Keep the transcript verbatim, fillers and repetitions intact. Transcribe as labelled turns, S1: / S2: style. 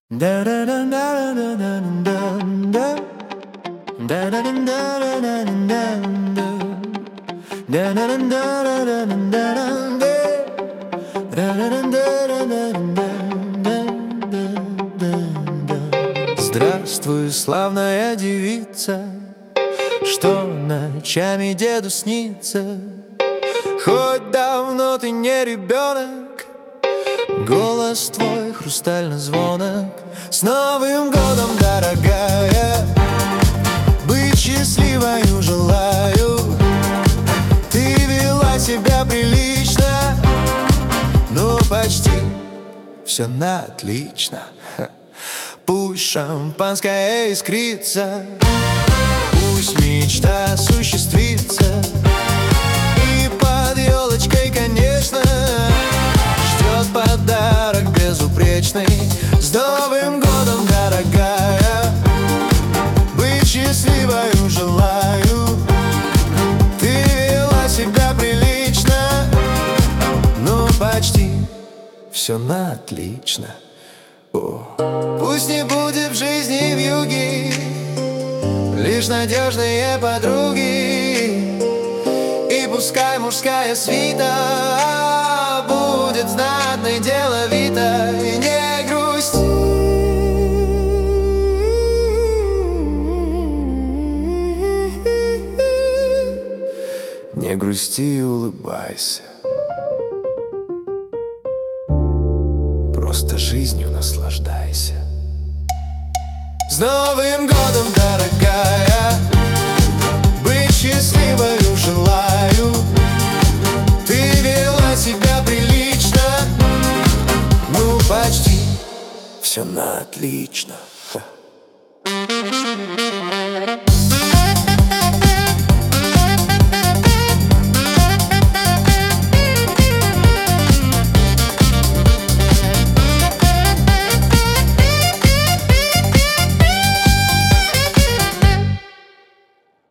S1: Здравствуй, славная девица, что ночами деду снится. Хоть давно ты не ребенок, голос твой хрустально звонок. С Новым годом, дорогая, быть счастливою желаю. Ты вела себя прилично, ну почти все на отлично. Пусть шампанское искрится, пусть мечта осуществится, и под елочкой, конечно, ждет подарок безупречный. С Новым годом, дорогая, быть счастливою желаю. Ты вела себя прилично, ну почти все на отлично. О. Пусть не будет в жизни вьюги, лишь надежные подруги, и пускай мужская свита будет знатной, деловитой. Не грусти, не грусти и улыбайся, просто жизнью наслаждайся. С Новым годом, дорогая, быть счастливою желаю. Ты вела себя прилично, ну почти все на отлично.